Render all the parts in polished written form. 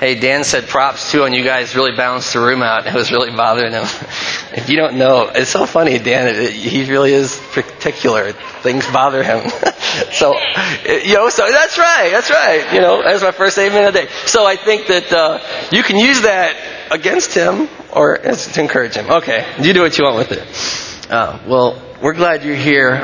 Hey, Dan said props too, and you guys really balanced the room out. It was really bothering him. If you don't know, it's so funny, Dan. He really is particular. Things bother him. So that's right. That's my first amen of the day. So I think that you can use that against him or to encourage him. Okay, you do what you want with it. Well, we're glad you're here.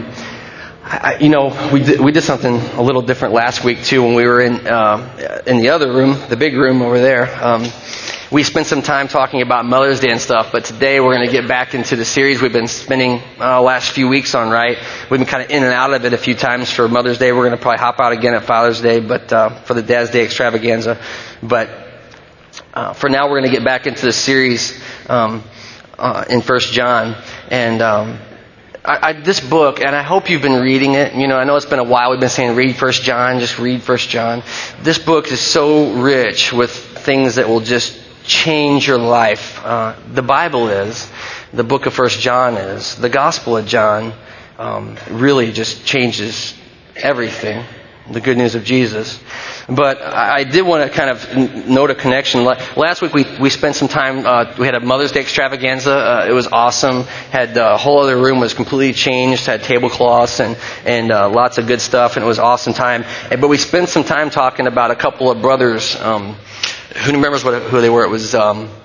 We did something a little different last week too when we were in the other room, the big room over there. We spent some time talking about Mother's Day and stuff, but today we're going to get back into the series we've been spending last few weeks on, right? We've been kind of in and out of it a few times for Mother's Day. We're going to probably hop out again at Father's Day, but for the Dad's Day extravaganza. But for now, we're going to get back into the series in 1 John. And this book, and I hope you've been reading it. I know it's been a while. We've been saying read 1 John, just read 1 John. This book is so rich with things that will just change your life. The Bible is, the book of 1 John is, the Gospel of John really just changes everything. The good news of Jesus. But I did want to kind of note a connection. Last week we spent some time, we had a Mother's Day extravaganza. It was awesome. Had the whole other room was completely changed, had tablecloths and lots of good stuff, and it was an awesome time. But we spent some time talking about a couple of brothers. Who remembers who they were? It was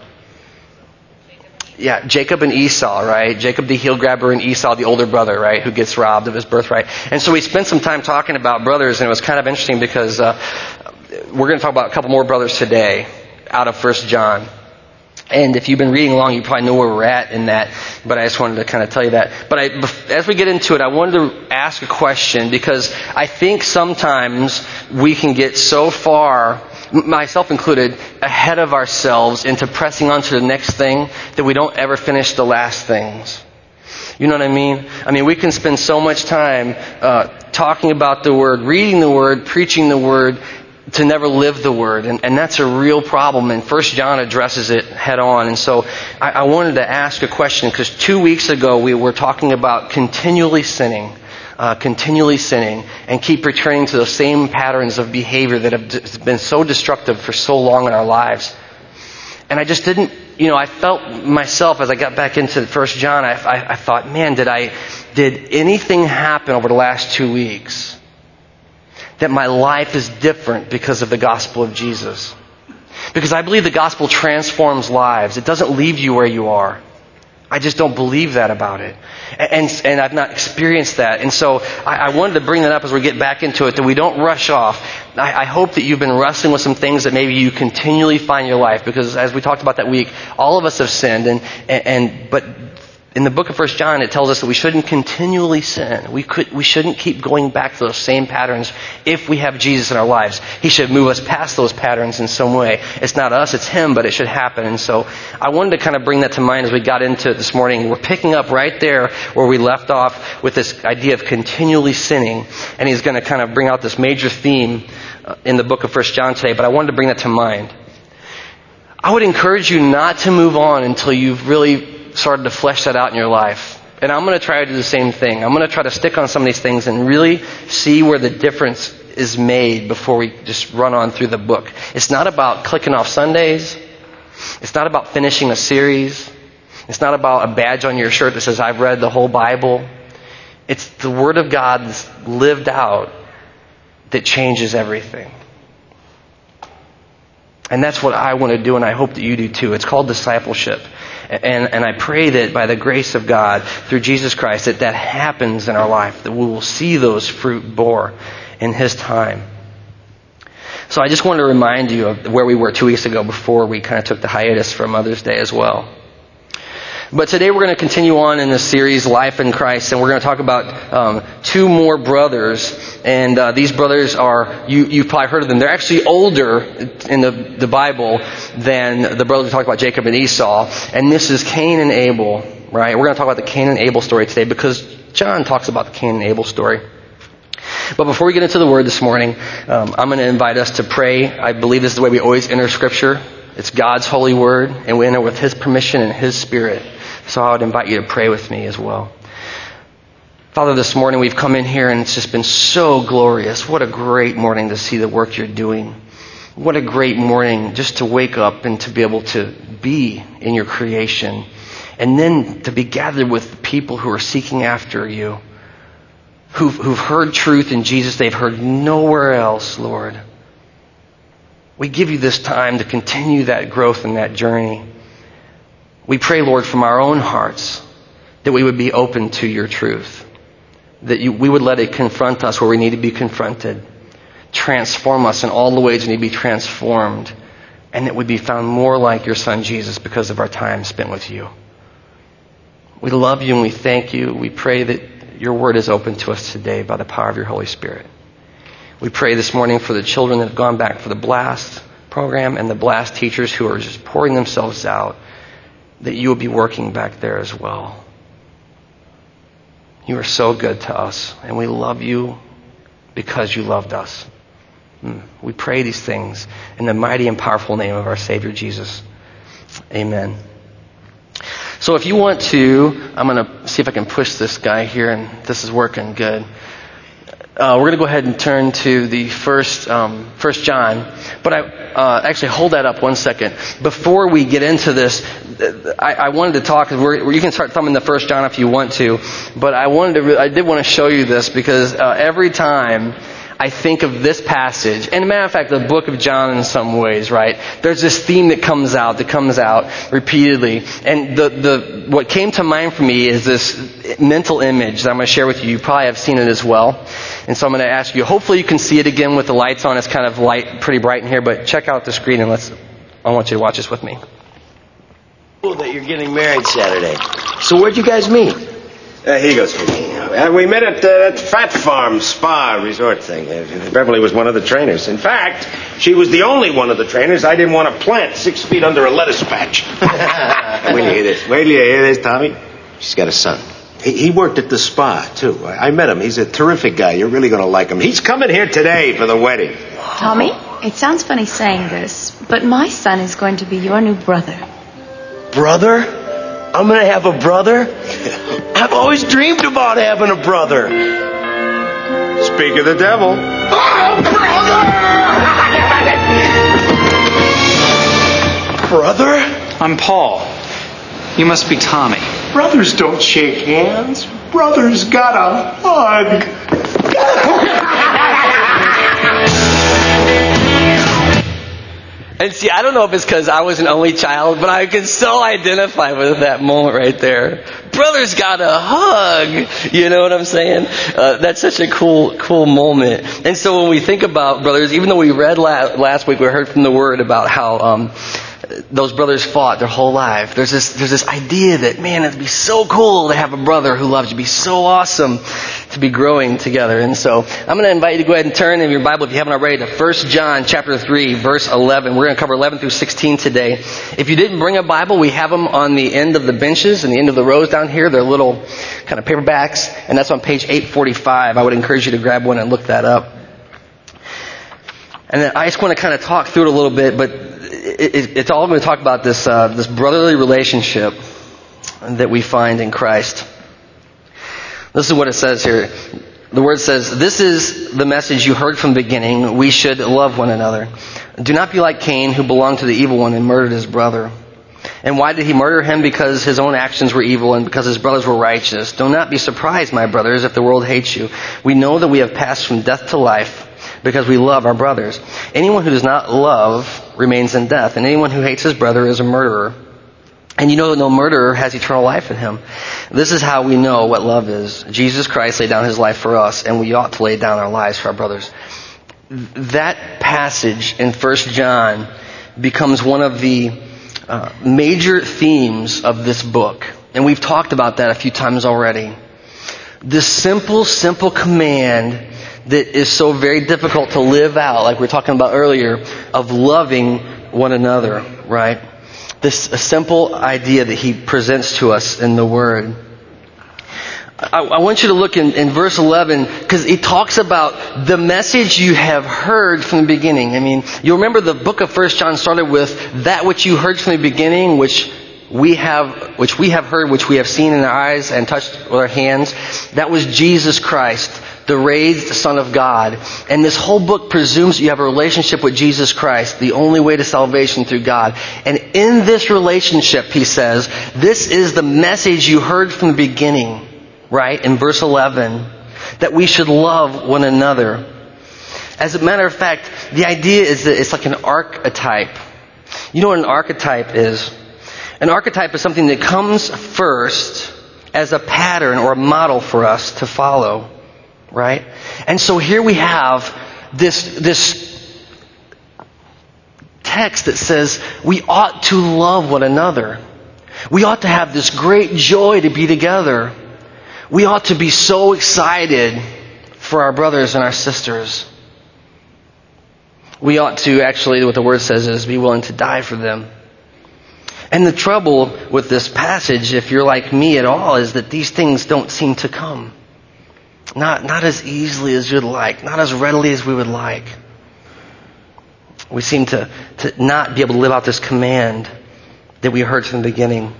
Jacob and Esau, right? Jacob the heel grabber and Esau the older brother, right? Who gets robbed of his birthright. And so we spent some time talking about brothers, and it was kind of interesting because we're going to talk about a couple more brothers today out of 1 John. And if you've been reading along, you probably know where we're at in that, but I just wanted to kind of tell you that. But as we get into it, I wanted to ask a question because I think sometimes we can get so far, myself included, ahead of ourselves into pressing on to the next thing that we don't ever finish the last things. You know what I mean? We can spend so much time talking about the Word, reading the Word, preaching the Word, to never live the Word. And that's a real problem. And 1 John addresses it head on. And so I wanted to ask a question because 2 weeks ago we were talking about continually sinning, and keep returning to those same patterns of behavior that have been so destructive for so long in our lives. And I just didn't, I felt myself as I got back into 1 John, I thought, man, did anything happen over the last 2 weeks that my life is different because of the gospel of Jesus? Because I believe the gospel transforms lives. It doesn't leave you where you are. I just don't believe that about it. And I've not experienced that. And so I wanted to bring that up as we get back into it, that we don't rush off. I hope that you've been wrestling with some things that maybe you continually find in your life. Because as we talked about that week, all of us have sinned. But in the book of 1 John, it tells us that we shouldn't continually sin. We shouldn't keep going back to those same patterns if we have Jesus in our lives. He should move us past those patterns in some way. It's not us, it's Him, but it should happen. And so I wanted to kind of bring that to mind as we got into it this morning. We're picking up right there where we left off with this idea of continually sinning. And he's going to kind of bring out this major theme in the book of 1 John today, but I wanted to bring that to mind. I would encourage you not to move on until you've really started to flesh that out in your life. And I'm going to try to do the same thing. I'm going to try to stick on some of these things and really see where the difference is made before we just run on through the book. It's not about clicking off Sundays. It's not about finishing a series. It's not about a badge on your shirt that says, I've read the whole Bible. It's the Word of God that's lived out that changes everything. And that's what I want to do, and I hope that you do too. It's called discipleship. And I pray that by the grace of God, through Jesus Christ, that happens in our life, that we will see those fruit bore in His time. So I just want to remind you of where we were 2 weeks ago before we kind of took the hiatus for Mother's Day as well. But today we're going to continue on in this series, Life in Christ, and we're going to talk about two more brothers. And these brothers are, you've probably heard of them. They're actually older in the Bible than the brothers we talked about, Jacob and Esau. And this is Cain and Abel, right? We're going to talk about the Cain and Abel story today because John talks about the Cain and Abel story. But before we get into the Word this morning, I'm going to invite us to pray. I believe this is the way we always enter Scripture. It's God's holy Word, and we enter with His permission and His Spirit. So I would invite you to pray with me as well. Father, this morning we've come in here and it's just been so glorious. What a great morning to see the work You're doing. What a great morning just to wake up and to be able to be in your creation. And then to be gathered with people who are seeking after you, who've heard truth in Jesus they've heard nowhere else, Lord. We give you this time to continue that growth and that journey. We pray, Lord, from our own hearts that we would be open to your truth, that we would let it confront us where we need to be confronted, transform us in all the ways we need to be transformed, and that we'd be found more like your Son Jesus because of our time spent with you. We love you and we thank you. We pray that your word is open to us today by the power of your Holy Spirit. We pray this morning for the children that have gone back for the BLAST program and the BLAST teachers who are just pouring themselves out, that you will be working back there as well. You are so good to us, and we love you because you loved us. We pray these things in the mighty and powerful name of our Savior Jesus. Amen. So if you want to, I'm going to see if I can push this guy here, and this is working good. We're going to go ahead and turn to the first John. But actually, hold that up one second. Before we get into this, I wanted to talk. You can start thumbing the first John if you want to. But I did want to show you this because every time I think of this passage, and as a matter of fact, the book of John in some ways, right? There's this theme that comes out repeatedly. And what came to mind for me is this mental image that I'm going to share with you. You probably have seen it as well. And so I'm going to ask you, hopefully you can see it again with the lights on. It's kind of pretty bright in here, but check out the screen and I want you to watch this with me. Cool that you're getting married Saturday. So where'd you guys meet? Here you go, sweetie. We met at that Fat Farm Spa Resort thing. Beverly was one of the trainers. In fact, she was the only one of the trainers I didn't want to plant 6 feet under a lettuce patch. Wait till you hear this. Wait till you hear this, Tommy. She's got a son. He worked at the spa, too. I met him. He's a terrific guy. You're really going to like him. He's coming here today for the wedding. Tommy, it sounds funny saying this, but my son is going to be your new brother. Brother? I'm going to have a brother? I've always dreamed about having a brother. Speak of the devil. Oh, brother! Brother? I'm Paul. You must be Tommy. Brothers don't shake hands. Brothers gotta hug. And see, I don't know if it's because I was an only child, but I can so identify with that moment right there. Brothers got a hug. You know what I'm saying? That's such a cool moment. And so when we think about brothers, even though we read last week, we heard from the Word about how those brothers fought their whole life. There's this idea that, man, it'd be so cool to have a brother who loves you. It'd be so awesome to be growing together. And so I'm going to invite you to go ahead and turn in your Bible, if you haven't already, to 1 John chapter 3, verse 11. We're going to cover 11 through 16 today. If you didn't bring a Bible, we have them on the end of the benches and the end of the rows down here. They're little kind of paperbacks, and that's on page 845. I would encourage you to grab one and look that up. And then I just want to kind of talk through it a little bit, but it's all going to talk about this brotherly relationship that we find in Christ. This is what it says here. The Word says, "This is the message you heard from the beginning. We should love one another. Do not be like Cain, who belonged to the evil one and murdered his brother. And why did he murder him? Because his own actions were evil and because his brothers were righteous. Do not be surprised, my brothers, if the world hates you. We know that we have passed from death to life because we love our brothers. Anyone who does not love remains in death, and anyone who hates his brother is a murderer. And you know that no murderer has eternal life in him. This is how we know what love is. Jesus Christ laid down his life for us, and we ought to lay down our lives for our brothers." That passage in 1 John becomes one of the major themes of this book. And we've talked about that a few times already. This simple command that is so very difficult to live out, like we were talking about earlier, of loving one another, right? This simple idea that he presents to us in the Word. I want you to look in verse 11, because he talks about the message you have heard from the beginning. I mean, you'll remember the book of 1 John started with that which you heard from the beginning, which we have heard, which we have seen in our eyes and touched with our hands. That was Jesus Christ the raised Son of God. And this whole book presumes you have a relationship with Jesus Christ, the only way to salvation through God. And in this relationship, he says, this is the message you heard from the beginning, right? In verse 11, that we should love one another. As a matter of fact, the idea is that it's like an archetype. You know what an archetype is? An archetype is something that comes first as a pattern or a model for us to follow, right? And so here we have this text that says we ought to love one another. We ought to have this great joy to be together. We ought to be so excited for our brothers and our sisters. We ought to actually, what the word says is, be willing to die for them. And the trouble with this passage, if you're like me at all, is that these things don't seem to come. Not as easily as you'd like, not as readily as we would like. We seem to not be able to live out this command that we heard from the beginning.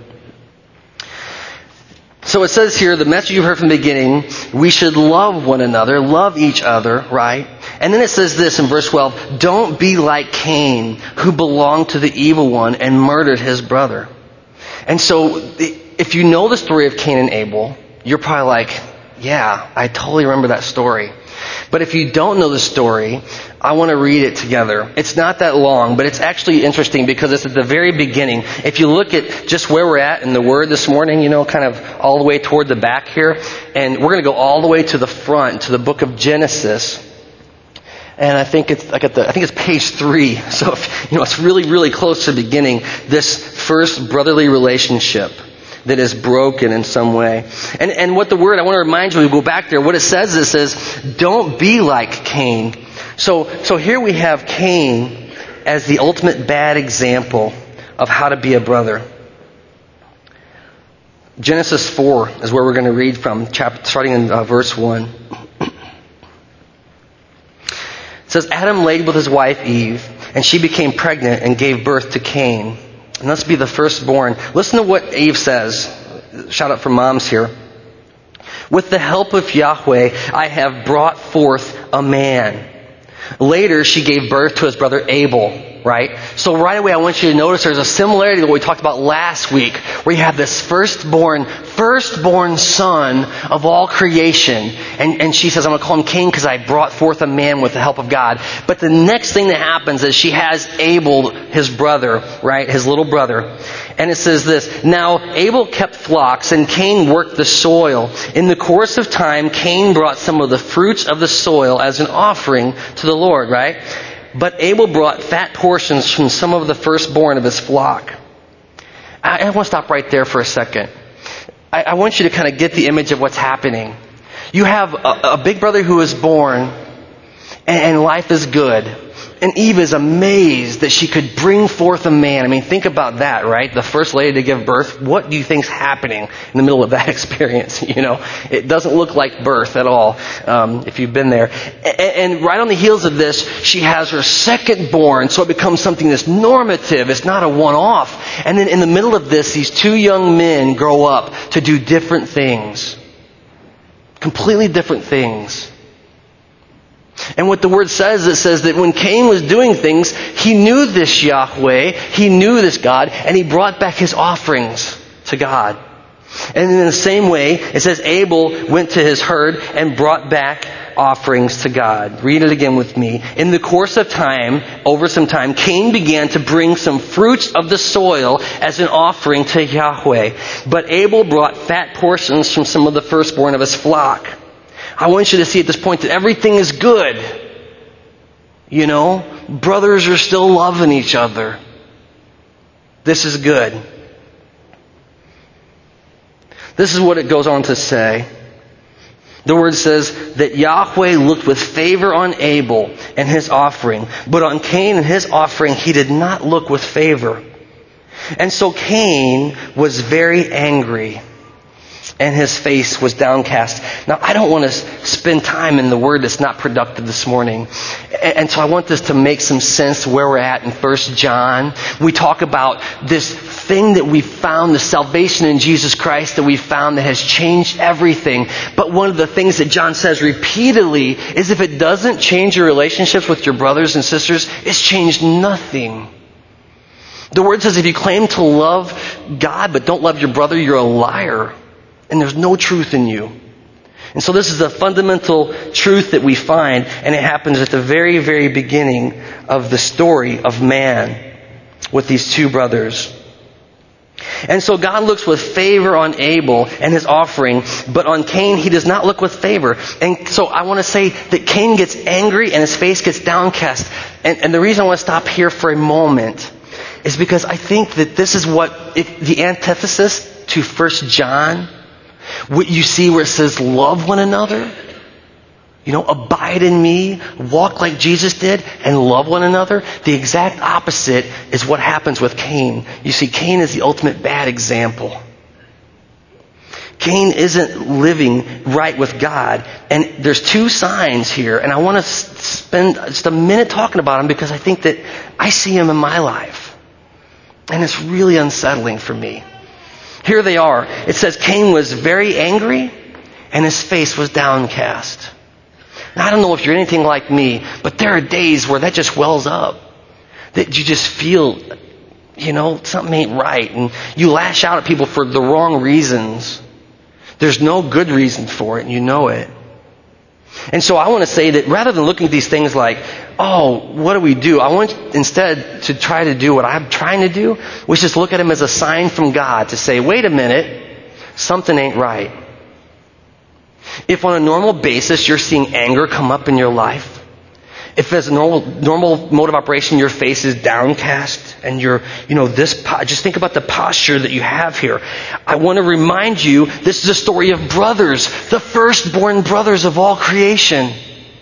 So it says here, the message you heard from the beginning, we should love one another, love each other, right? And then it says this in verse 12, don't be like Cain, who belonged to the evil one and murdered his brother. And so if you know the story of Cain and Abel, you're probably like, yeah, I totally remember that story. But if you don't know the story, I want to read it together. It's not that long, but it's actually interesting because it's at the very beginning. If you look at just where we're at in the Word this morning, kind of all the way toward the back here, and we're going to go all the way to the front, to the book of Genesis. And I think it's it's page 3. So it's really, really close to the beginning. This first brotherly relationship that is broken in some way. And what the word, I want to remind you, we go back there, what it says, don't be like Cain. So here we have Cain as the ultimate bad example of how to be a brother. Genesis 4 is where we're going to read from, starting in verse 1. It says, Adam laid with his wife Eve, and she became pregnant and gave birth to Cain. And let's be the firstborn. Listen to what Eve says. Shout out for moms here. With the help of Yahweh, I have brought forth a man. Later, she gave birth to his brother Abel. Right? So right away I want you to notice there's a similarity to what we talked about last week, where you have this firstborn son of all creation. And she says, I'm going to call him Cain because I brought forth a man with the help of God. But the next thing that happens is she has Abel, his brother, right? His little brother. And it says this, now Abel kept flocks and Cain worked the soil. In the course of time, Cain brought some of the fruits of the soil as an offering to the Lord, right? But Abel brought fat portions from some of the firstborn of his flock. I want to stop right there for a second. I want you to kind of get the image of what's happening. You have a big brother who is born, and life is good. And Eve is amazed that she could bring forth a man. I mean, think about that, right? The first lady to give birth. What do you think's happening in the middle of that experience? It doesn't look like birth at all, if you've been there. And right on the heels of this, she has her second born, so it becomes something that's normative. It's not a one-off. And then in the middle of this, these two young men grow up to do different things. Completely different things. And what the word says, it says that when Cain was doing things, he knew this Yahweh, he knew this God, and he brought back his offerings to God. And in the same way, it says Abel went to his herd and brought back offerings to God. Read it again with me. In the course of time, over some time, Cain began to bring some fruits of the soil as an offering to Yahweh. But Abel brought fat portions from some of the firstborn of his flock. I want you to see at this point that everything is good. Brothers are still loving each other. This is good. This is what it goes on to say. The word says that Yahweh looked with favor on Abel and his offering, but on Cain and his offering he did not look with favor. And so Cain was very angry. and his face was downcast. Now, I don't want to spend time in the word that's not productive this morning. And so I want this to make some sense where we're at in 1 John. We talk about this thing that we found, the salvation in Jesus Christ that we found that has changed everything. But one of the things that John says repeatedly is if it doesn't change your relationships with your brothers and sisters, it's changed nothing. The word says if you claim to love God but don't love your brother, you're a liar. And there's no truth in you. And so this is a fundamental truth that we find, and it happens at the very, very beginning of the story of man with these two brothers. And so God looks with favor on Abel and his offering, but on Cain he does not look with favor. And so I want to say that Cain gets angry and his face gets downcast. And the reason I want to stop here for a moment is because I think that this is what the antithesis to 1 John, what you see where it says love one another, abide in me, walk like Jesus did, and love one another. The exact opposite is what happens with Cain. You see, Cain is the ultimate bad example. Cain isn't living right with God. And there's two signs here, and I want to spend just a minute talking about them because I think that I see them in my life. And it's really unsettling for me. Here they are. It says Cain was very angry and his face was downcast. Now, I don't know if you're anything like me, but there are days where that just wells up. That you just feel, something ain't right. And you lash out at people for the wrong reasons. There's no good reason for it, and you know it. And so I want to say that rather than looking at these things like, what do we do? I want instead to try to do what I'm trying to do, which is look at them as a sign from God to say, wait a minute, something ain't right. If on a normal basis you're seeing anger come up in your life, if as a normal mode of operation your face is downcast and you're, just think about the posture that you have here. I want to remind you, this is a story of brothers, the firstborn brothers of all creation.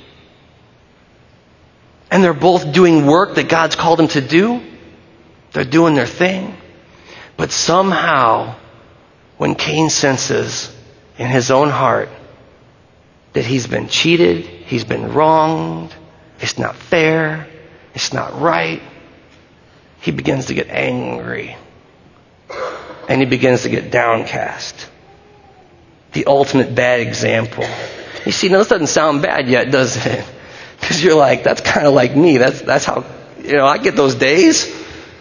And they're both doing work that God's called them to do. They're doing their thing. But somehow, when Cain senses in his own heart that he's been cheated, he's been wronged, it's not fair, it's not right, he begins to get angry. And he begins to get downcast. The ultimate bad example. You see, now this doesn't sound bad yet, does it? Because you're like, that's kind of like me. That's how, I get those days.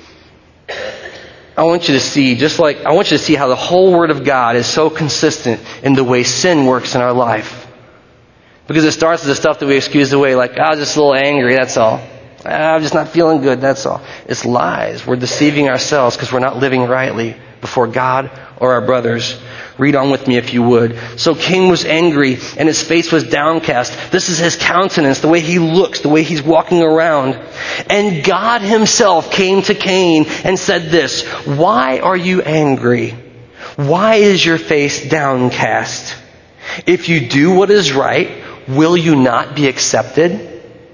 I want you to see how the whole Word of God is so consistent in the way sin works in our life. Because it starts with the stuff that we excuse away, like, I was just a little angry, that's all. I'm just not feeling good, that's all. It's lies. We're deceiving ourselves because we're not living rightly before God or our brothers. Read on with me if you would. So Cain was angry and his face was downcast. This is his countenance, the way he looks, the way he's walking around. And God himself came to Cain and said this, why are you angry? Why is your face downcast? If you do what is right, will you not be accepted?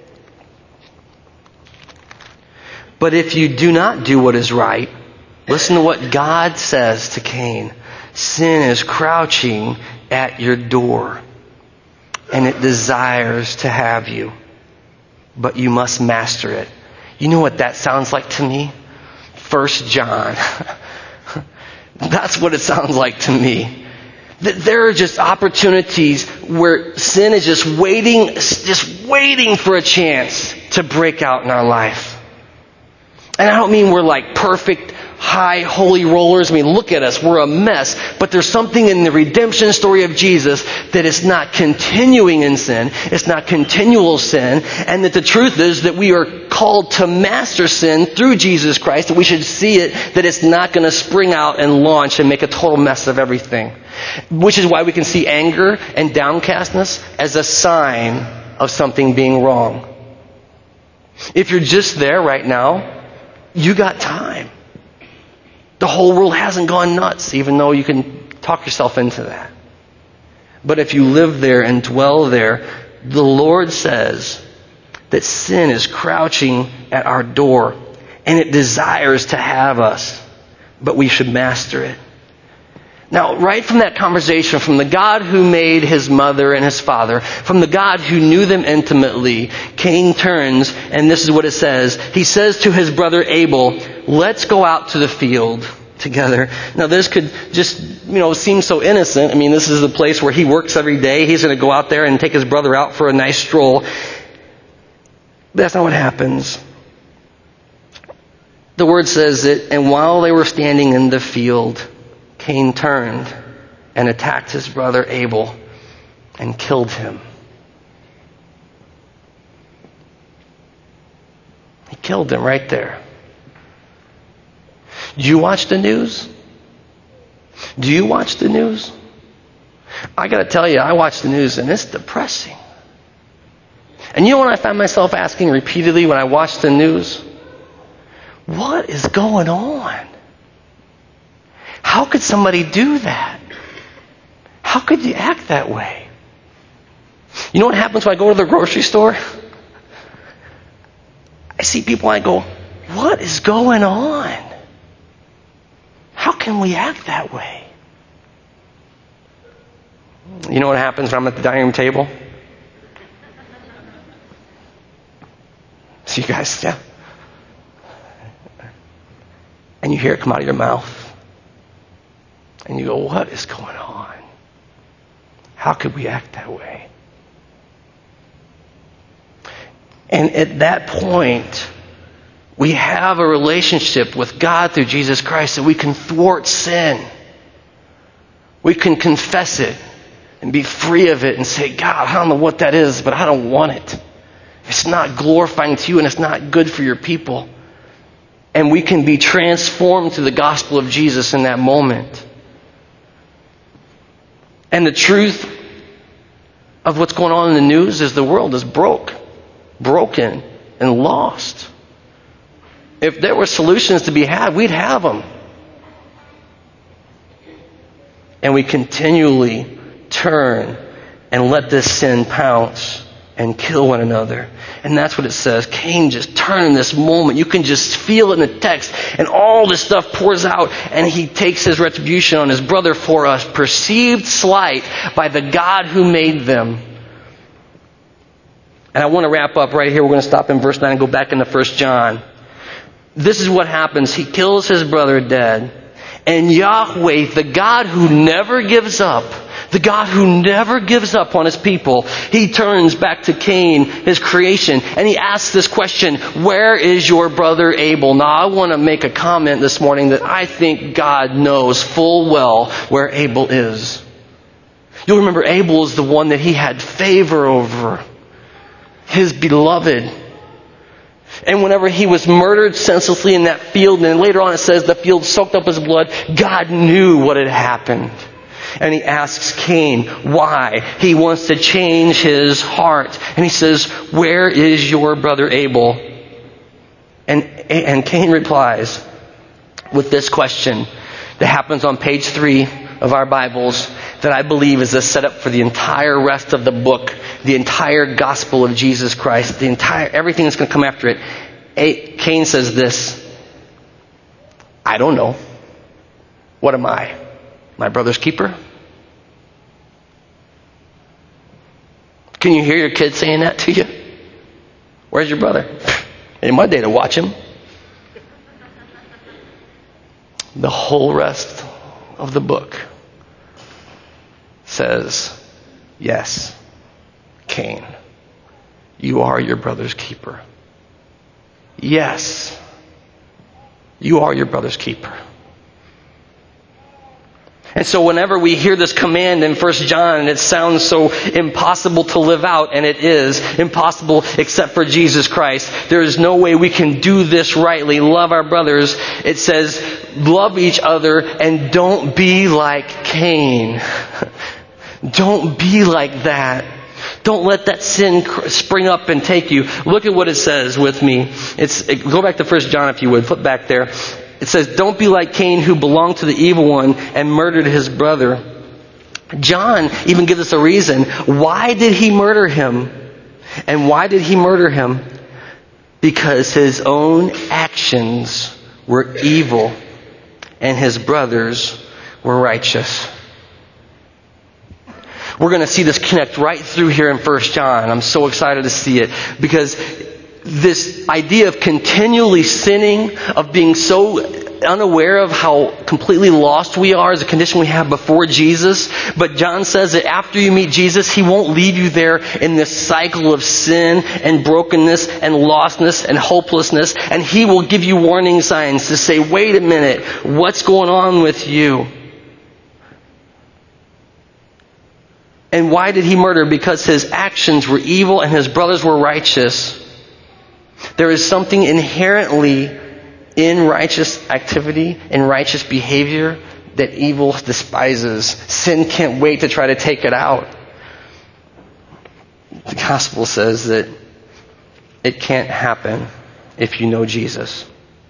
But if you do not do what is right, listen to what God says to Cain. Sin is crouching at your door, and it desires to have you, but you must master it. You know what that sounds like to me? 1 John. That's what it sounds like to me. There are just opportunities where sin is just waiting for a chance to break out in our life. And I don't mean we're like perfect, high, holy rollers. I mean, look at us. We're a mess. But there's something in the redemption story of Jesus that is not continuing in sin. It's not continual sin. And that the truth is that we are called to master sin through Jesus Christ. That we should see it, that it's not going to spring out and launch and make a total mess of everything. Which is why we can see anger and downcastness as a sign of something being wrong. If you're just there right now, you got time. The whole world hasn't gone nuts, even though you can talk yourself into that. But if you live there and dwell there, the Lord says that sin is crouching at our door and it desires to have us, but we should master it. Now, right from that conversation, from the God who made his mother and his father, from the God who knew them intimately, Cain turns, and this is what it says. He says to his brother Abel, let's go out to the field together. Now, this could just, seem so innocent. I mean, this is the place where he works every day. He's going to go out there and take his brother out for a nice stroll. But that's not what happens. The word says that, and while they were standing in the field, Cain turned and attacked his brother Abel and killed him. He killed him right there. Do you watch the news? Do you watch the news? I got to tell you, I watch the news and it's depressing. And you know what I find myself asking repeatedly when I watch the news? What is going on? How could somebody do that? How could you act that way? You know what happens when I go to the grocery store? I see people and I go, what is going on? How can we act that way? You know what happens when I'm at the dining room table? See you guys, yeah? And you hear it come out of your mouth. And you go, what is going on? How could we act that way? And at that point, we have a relationship with God through Jesus Christ that we can thwart sin. We can confess it and be free of it and say, God, I don't know what that is, but I don't want it. It's not glorifying to you and it's not good for your people. And we can be transformed through the gospel of Jesus in that moment. And the truth of what's going on in the news is the world is broken, and lost. If there were solutions to be had, we'd have them. And we continually turn and let this sin pounce and kill one another. And that's what it says. Cain just turned in this moment. You can just feel it in the text. And all this stuff pours out. And he takes his retribution on his brother for us. Perceived slight by the God who made them. And I want to wrap up right here. We're going to stop in verse 9 and go back into 1 John. This is what happens. He kills his brother dead. And Yahweh, the God who never gives up, the God who never gives up on his people, he turns back to Cain, his creation, and he asks this question, where is your brother Abel? Now, I want to make a comment this morning that I think God knows full well where Abel is. You'll remember Abel is the one that he had favor over, his beloved. And whenever he was murdered senselessly in that field, and then later on it says the field soaked up his blood, God knew what had happened. And he asks Cain why. He wants to change his heart. And he says, where is your brother Abel? And Cain replies with this question that happens on page 3 of our Bibles that I believe is a setup for the entire rest of the book, the entire gospel of Jesus Christ, everything that's going to come after it. Cain says this, I don't know. What am I? My brother's keeper? Can you hear your kid saying that to you? Where's your brother? Ain't my day to watch him. The whole rest of the book says, yes, Cain, you are your brother's keeper. Yes, you are your brother's keeper. And so whenever we hear this command in 1 John, and it sounds so impossible to live out, and it is impossible except for Jesus Christ. There is no way we can do this rightly. Love our brothers. It says, love each other and don't be like Cain. Don't be like that. Don't let that sin spring up and take you. Look at what it says with me. Go back to 1 John if you would. Flip back there. It says, don't be like Cain who belonged to the evil one and murdered his brother. John even gives us a reason. Why did he murder him? And why did he murder him? Because his own actions were evil and his brothers were righteous. We're going to see this connect right through here in 1 John. I'm so excited to see it because this idea of continually sinning, of being so unaware of how completely lost we are as a condition we have before Jesus. But John says that after you meet Jesus, He won't leave you there in this cycle of sin and brokenness and lostness and hopelessness. And He will give you warning signs to say, wait a minute, what's going on with you? And why did He murder? Because His actions were evil and His brothers were righteous. There is something inherently in righteous activity, in righteous behavior, that evil despises. Sin can't wait to try to take it out. The gospel says that it can't happen if you know Jesus.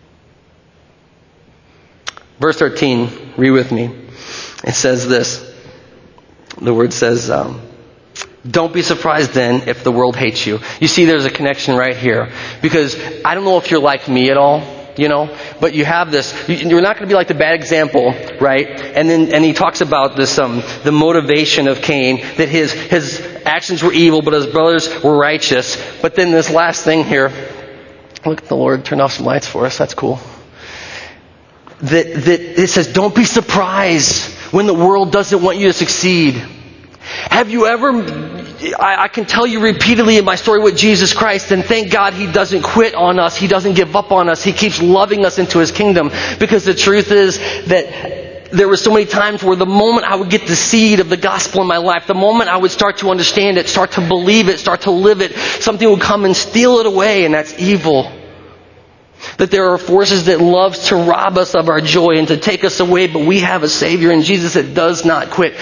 Verse 13, read with me. It says this. The word says, don't be surprised then if the world hates you. You see, there's a connection right here. Because I don't know if you're like me at all, but you have this. You're not going to be like the bad example, right? And he talks about this, the motivation of Cain, that his actions were evil, but his brothers were righteous. But then this last thing here, look at the Lord turn off some lights for us. That's cool. That it says, don't be surprised when the world doesn't want you to succeed. Have you ever, I can tell you repeatedly in my story with Jesus Christ, and thank God He doesn't quit on us. He doesn't give up on us. He keeps loving us into His kingdom. Because the truth is that there were so many times where the moment I would get the seed of the gospel in my life, the moment I would start to understand it, start to believe it, start to live it, something would come and steal it away, and that's evil. That there are forces that love to rob us of our joy and to take us away, but we have a Savior in Jesus that does not quit.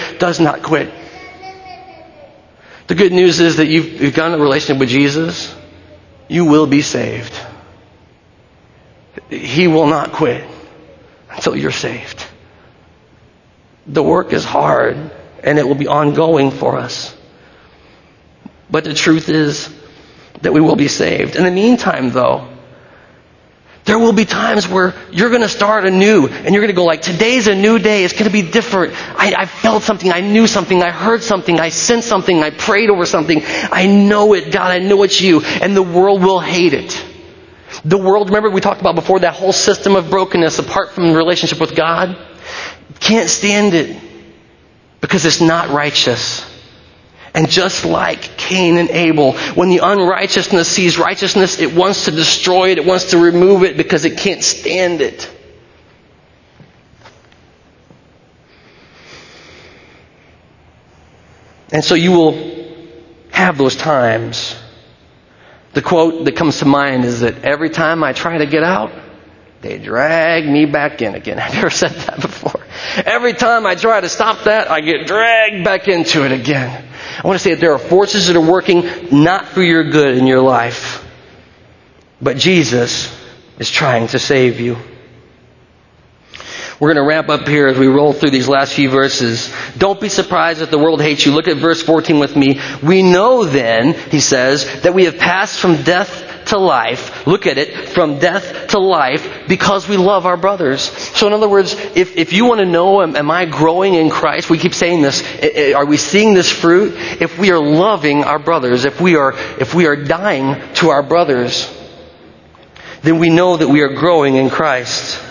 The good news is that you've got a relationship with Jesus. You will be saved. He will not quit until you're saved. The work is hard and it will be ongoing for us. But the truth is that we will be saved. In the meantime, though, there will be times where you're going to start anew and you're going to go like, today's a new day. It's going to be different. I felt something. I knew something. I heard something. I sensed something. I prayed over something. I know it, God. I know it's you. And the world will hate it. The world, remember we talked about before, that whole system of brokenness apart from the relationship with God? Can't stand it because it's not righteous. And just like Cain and Abel, when the unrighteousness sees righteousness, it wants to destroy it. It wants to remove it because it can't stand it. And so you will have those times. The quote that comes to mind is that every time I try to get out, they drag me back in again. I've never said that before. Every time I try to stop that, I get dragged back into it again. I want to say that there are forces that are working not for your good in your life. But Jesus is trying to save you. We're going to wrap up here as we roll through these last few verses. Don't be surprised if the world hates you. Look at verse 14 with me. We know then, he says, that we have passed from death to life. Look at it, from death to life, because we love our brothers. So in other words, if you want to know, am I growing in Christ? We keep saying this. Are we seeing this fruit? If we are loving our brothers, if we are dying to our brothers, then we know that we are growing in Christ.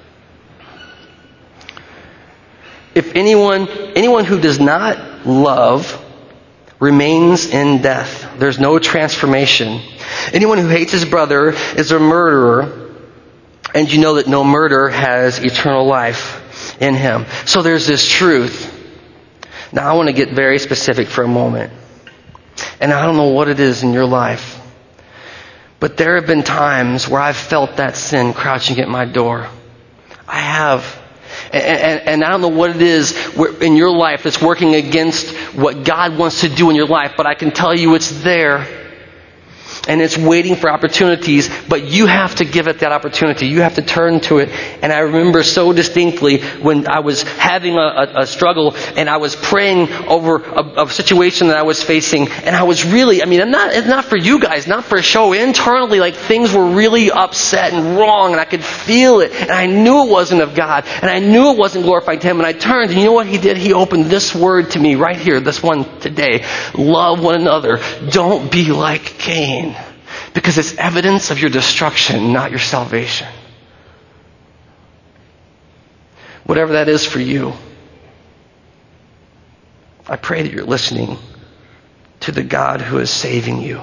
If anyone who does not love remains in death. There's no transformation. Anyone who hates his brother is a murderer, and you know that no murderer has eternal life in him. So there's this truth. Now I want to get very specific for a moment. And I don't know what it is in your life, but there have been times where I've felt that sin crouching at my door. I have. And I don't know what it is in your life that's working against what God wants to do in your life, but I can tell you it's there. and it's waiting for opportunities, but you have to give it that opportunity. You have to turn to it. And I remember so distinctly when I was having a struggle and I was praying over a situation that I was facing, and I was really, it's not for you guys, not for a show. Internally, like things were really upset and wrong, and I could feel it, and I knew it wasn't of God, and I knew it wasn't glorifying to Him, and I turned, and you know what He did? He opened this word to me right here, this one today. Love one another. Don't be like Cain, because it's evidence of your destruction, not your salvation. Whatever that is for you, I pray that you're listening to the God who is saving you.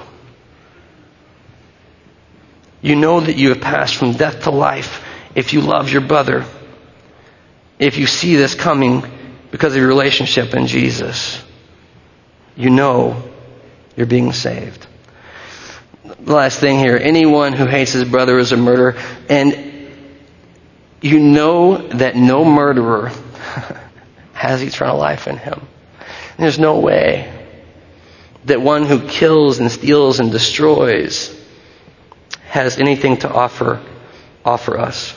You know that you have passed from death to life if you love your brother, if you see this coming because of your relationship in Jesus. You know you're being saved. The last thing here, anyone who hates his brother is a murderer. And you know that no murderer has eternal life in him. And there's no way that one who kills and steals and destroys has anything to offer us.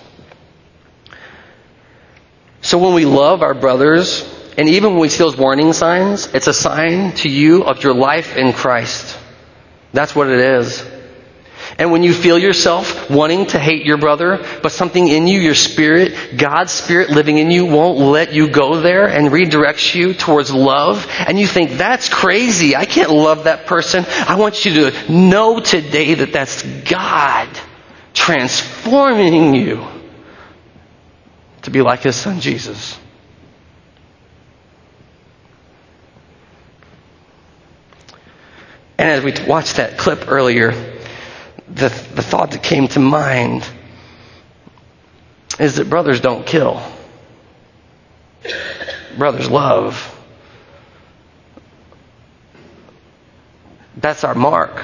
So when we love our brothers, and even when we see those warning signs, it's a sign to you of your life in Christ. That's what it is. And when you feel yourself wanting to hate your brother, but something in you, your spirit, God's Spirit living in you, won't let you go there and redirects you towards love, and you think, that's crazy, I can't love that person. I want you to know today that that's God transforming you to be like His Son Jesus. And as we watched that clip earlier, the thought that came to mind is that brothers don't kill. Brothers love. That's our mark.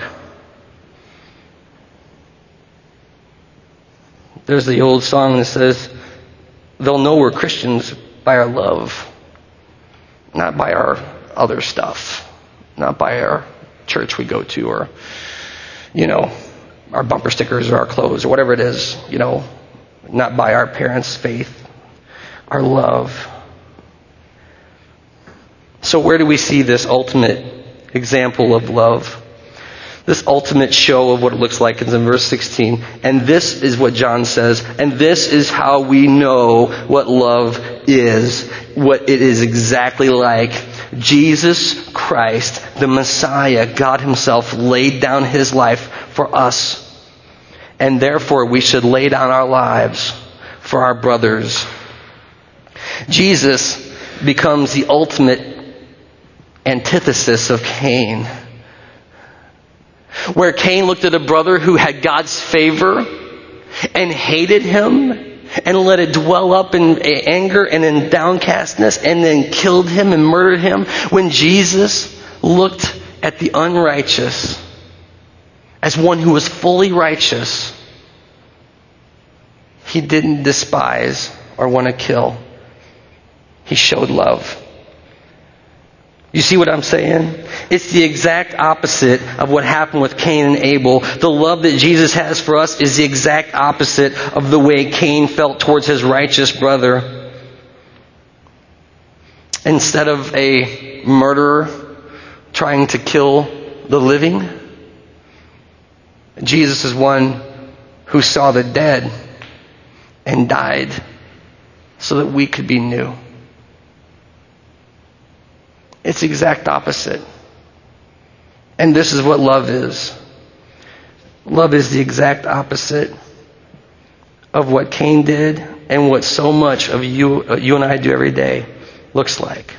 There's the old song that says, they'll know we're Christians by our love, not by our other stuff, not by our church we go to, or, our bumper stickers or our clothes or whatever it is, not by our parents' faith, our love. So where do we see this ultimate example of love? This ultimate show of what it looks like is in verse 16. And this is what John says. And this is how we know what love is. What it is exactly like. Jesus Christ, the Messiah, God Himself, laid down His life for us. And therefore we should lay down our lives for our brothers. Jesus becomes the ultimate antithesis of Cain. Where Cain looked at a brother who had God's favor and hated him and let it dwell up in anger and in downcastness and then killed him and murdered him. When Jesus looked at the unrighteous as one who was fully righteous, He didn't despise or want to kill. He showed love. You see what I'm saying? It's the exact opposite of what happened with Cain and Abel. The love that Jesus has for us is the exact opposite of the way Cain felt towards his righteous brother. Instead of a murderer trying to kill the living, Jesus is one who saw the dead and died so that we could be new. It's the exact opposite. And this is what love is. Love is the exact opposite of what Cain did and what so much of you and I do every day looks like.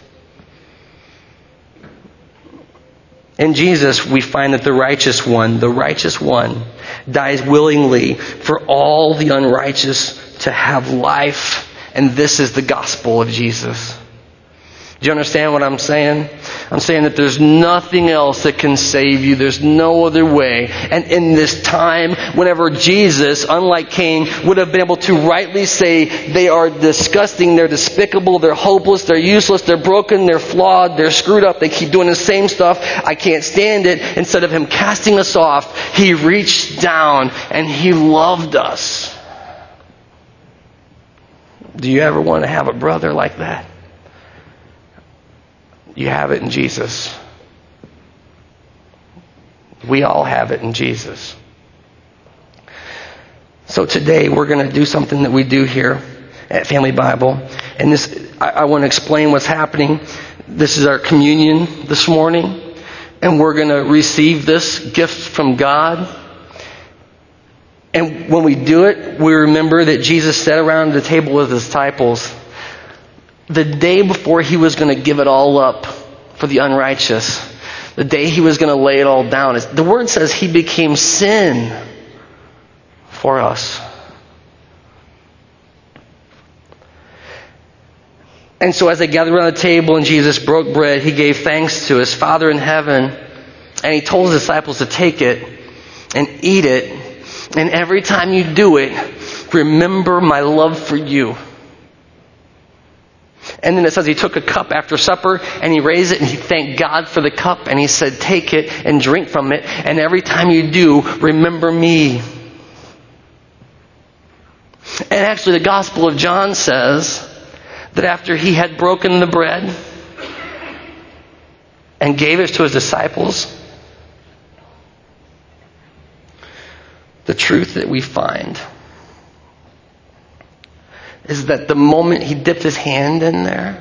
In Jesus, we find that the righteous one, dies willingly for all the unrighteous to have life. And this is the gospel of Jesus. Do you understand what I'm saying? I'm saying that there's nothing else that can save you. There's no other way. And in this time, whenever Jesus, unlike Cain, would have been able to rightly say they are disgusting, they're despicable, they're hopeless, they're useless, they're broken, they're flawed, they're screwed up, they keep doing the same stuff, I can't stand it. Instead of him casting us off, he reached down and he loved us. Do you ever want to have a brother like that? You have it in Jesus. We all have it in Jesus. So today we're going to do something that we do here at Family Bible. And this, I want to explain what's happening. This is our communion this morning. And we're going to receive this gift from God. And when we do it, we remember that Jesus sat around the table with his disciples the day before he was going to give it all up for the unrighteous. The day he was going to lay it all down. The word says he became sin for us. And so as they gathered around the table and Jesus broke bread, he gave thanks to his Father in heaven. And he told his disciples to take it and eat it. And every time you do it, remember my love for you. And then it says he took a cup after supper and he raised it and he thanked God for the cup and he said, take it and drink from it. And every time you do, remember me. And actually the Gospel of John says that after he had broken the bread and gave it to his disciples, the truth that we find is that the moment he dipped his hand in there,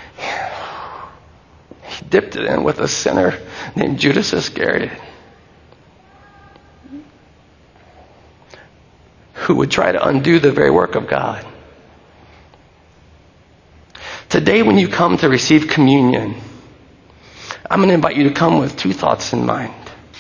he dipped it in with a sinner named Judas Iscariot, who would try to undo the very work of God. Today when you come to receive communion, I'm going to invite you to come with two thoughts in mind.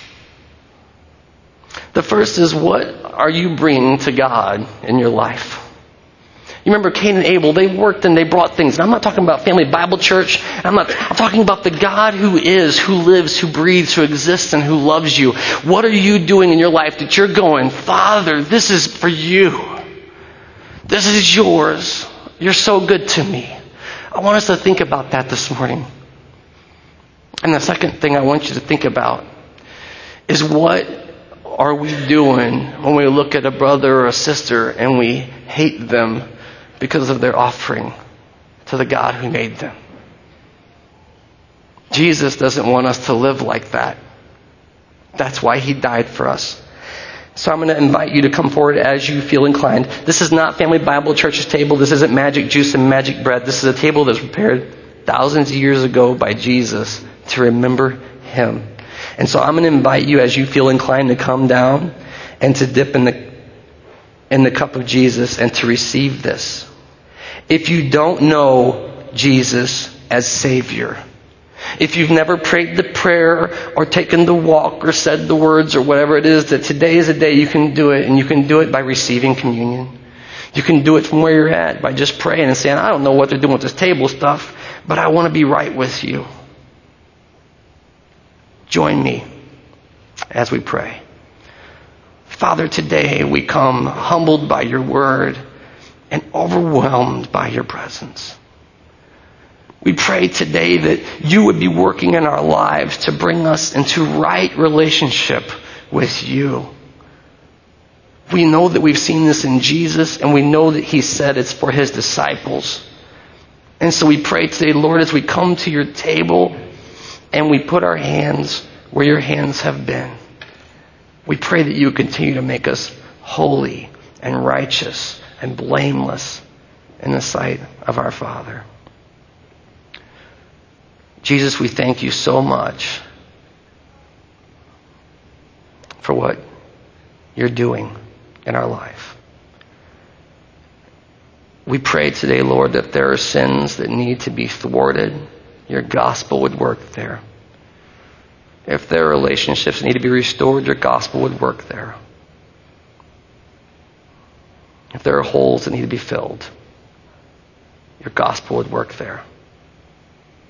The first is, what are you bringing to God in your life? You remember Cain and Abel, they worked and they brought things. And I'm not talking about Family Bible Church. I'm talking about the God who is, who lives, who breathes, who exists, and who loves you. What are you doing in your life that you're going, Father, this is for you. This is yours. You're so good to me. I want us to think about that this morning. And the second thing I want you to think about is, what are we doing when we look at a brother or a sister and we hate them because of their offering to the God who made them? Jesus doesn't want us to live like that. That's why he died for us. So I'm going to invite you to come forward as you feel inclined. This is not Family Bible Church's table. This isn't magic juice and magic bread. This is a table that was prepared thousands of years ago by Jesus to remember him. And so I'm going to invite you, as you feel inclined, to come down and to dip in the cup of Jesus and to receive this. If you don't know Jesus as Savior, if you've never prayed the prayer or taken the walk or said the words or whatever it is, that today is a day you can do it, and you can do it by receiving communion. You can do it from where you're at by just praying and saying, I don't know what they're doing with this table stuff, but I want to be right with you. Join me as we pray. Father, today we come humbled by your word and overwhelmed by your presence. We pray today that you would be working in our lives to bring us into right relationship with you. We know that we've seen this in Jesus, and we know that he said it's for his disciples. And so we pray today, Lord, as we come to your table and we put our hands where your hands have been, we pray that you would continue to make us holy and righteous and blameless in the sight of our Father. Jesus, we thank you so much for what you're doing in our life. We pray today, Lord, that there are sins that need to be thwarted. Your gospel would work there. If there are relationships that need to be restored, your gospel would work there. If there are holes that need to be filled, your gospel would work there.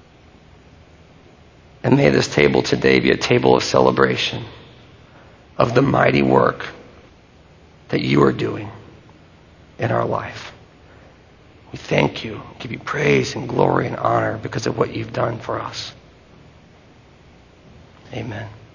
And may this table today be a table of celebration of the mighty work that you are doing in our life. We thank you, give you praise and glory and honor because of what you've done for us. Amen.